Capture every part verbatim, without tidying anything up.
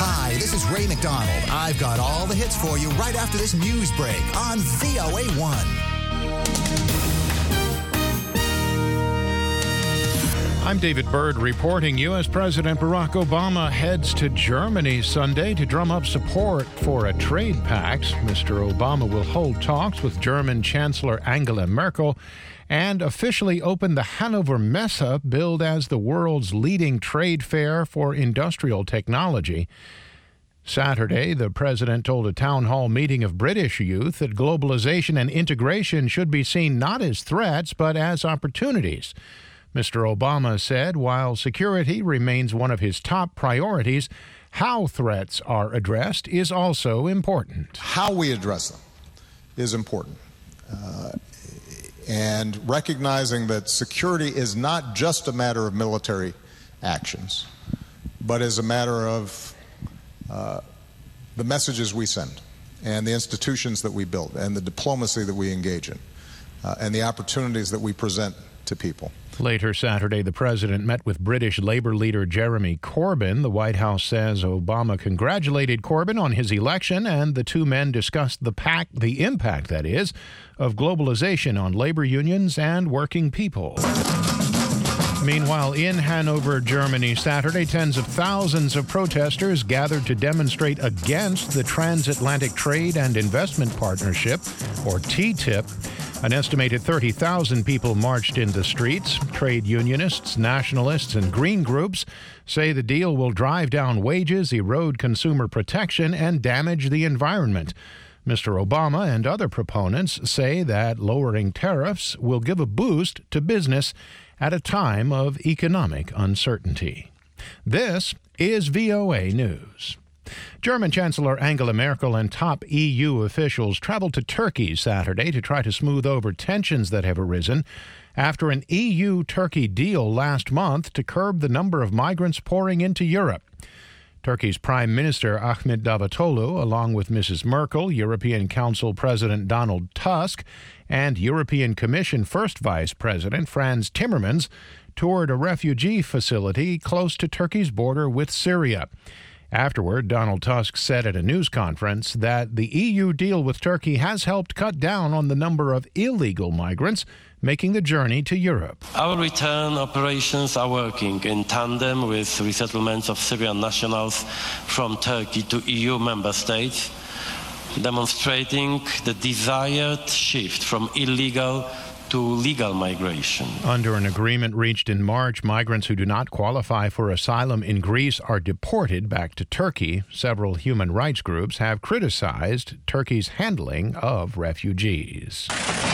Hi, this is Ray McDonald. I've got all the hits for you right after this news break on V O A one. I'm David Byrd reporting. U S. President Barack Obama heads to Germany Sunday to drum up support for a trade pact. Mister Obama will hold talks with German Chancellor Angela Merkel and officially open the Hannover Messe, billed as the world's leading trade fair for industrial technology. Saturday, the president told a town hall meeting of British youth that globalization and integration should be seen not as threats but as opportunities. Mister Obama said while security remains one of his top priorities, how threats are addressed is also important. How we address them is important. Uh, and recognizing that security is not just a matter of military actions, but is a matter of uh, the messages we send and the institutions that we build and the diplomacy that we engage in uh, and the opportunities that we present to people. Later Saturday, the president met with British Labour leader Jeremy Corbyn. The White House says Obama congratulated Corbyn on his election, and the two men discussed the pact, the impact, that is, of globalization on labor unions and working people. Meanwhile, in Hanover, Germany, Saturday, tens of thousands of protesters gathered to demonstrate against the Transatlantic Trade and Investment Partnership, or T T I P. An estimated thirty thousand people marched in the streets. Trade unionists, nationalists, and green groups say the deal will drive down wages, erode consumer protection, and damage the environment. Mister Obama and other proponents say that lowering tariffs will give a boost to business at a time of economic uncertainty. This is V O A News. German Chancellor Angela Merkel and top E U officials traveled to Turkey Saturday to try to smooth over tensions that have arisen after an E U-Turkey deal last month to curb the number of migrants pouring into Europe. Turkey's Prime Minister Ahmet Davutoglu, along with Missus Merkel, European Council President Donald Tusk, and European Commission First Vice President Frans Timmermans, toured a refugee facility close to Turkey's border with Syria. Afterward, Donald Tusk said at a news conference that the E U deal with Turkey has helped cut down on the number of illegal migrants making the journey to Europe. Our return operations are working in tandem with resettlements of Syrian nationals from Turkey to E U member states, demonstrating the desired shift from illegal to legal migration. Under an agreement reached in March, migrants who do not qualify for asylum in Greece are deported back to Turkey. Several human rights groups have criticized Turkey's handling of refugees.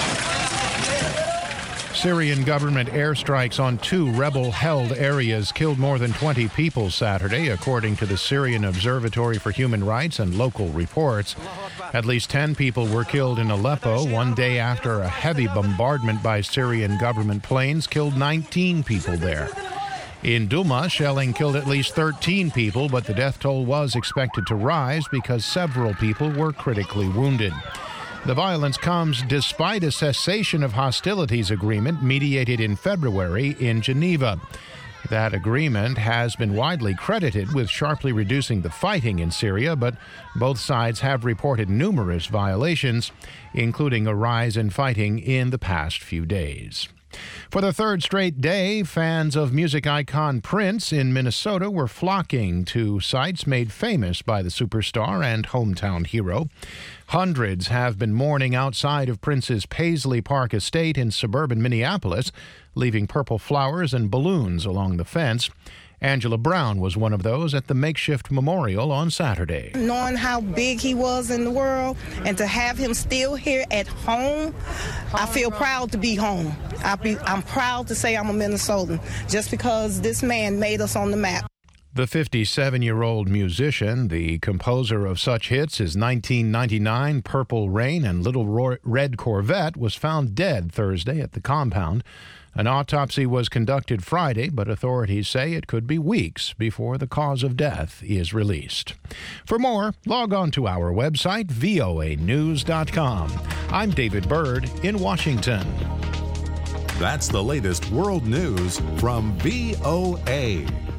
Syrian government airstrikes on two rebel-held areas killed more than twenty people Saturday, according to the Syrian Observatory for Human Rights and local reports. At least ten people were killed in Aleppo one day after a heavy bombardment by Syrian government planes killed nineteen people there. In Douma, shelling killed at least thirteen people, but the death toll was expected to rise because several people were critically wounded. The violence comes despite a cessation of hostilities agreement mediated in February in Geneva. That agreement has been widely credited with sharply reducing the fighting in Syria, but both sides have reported numerous violations, including a rise in fighting in the past few days. For the third straight day, fans of music icon Prince in Minnesota were flocking to sites made famous by the superstar and hometown hero. Hundreds have been mourning outside of Prince's Paisley Park estate in suburban Minneapolis, leaving purple flowers and balloons along the fence. Angela Brown was one of those at the makeshift memorial on Saturday. Knowing how big he was in the world and to have him still here at home, I feel proud to be home. I be, I'm proud to say I'm a Minnesotan just because this man made us on the map. The fifty-seven-year-old musician, the composer of such hits as nineteen ninety-nine, Purple Rain, and Little Ro- Red Corvette, was found dead Thursday at the compound. An autopsy was conducted Friday, but authorities say it could be weeks before the cause of death is released. For more, log on to our website, V O A news dot com. I'm David Byrd in Washington. That's the latest world news from V O A.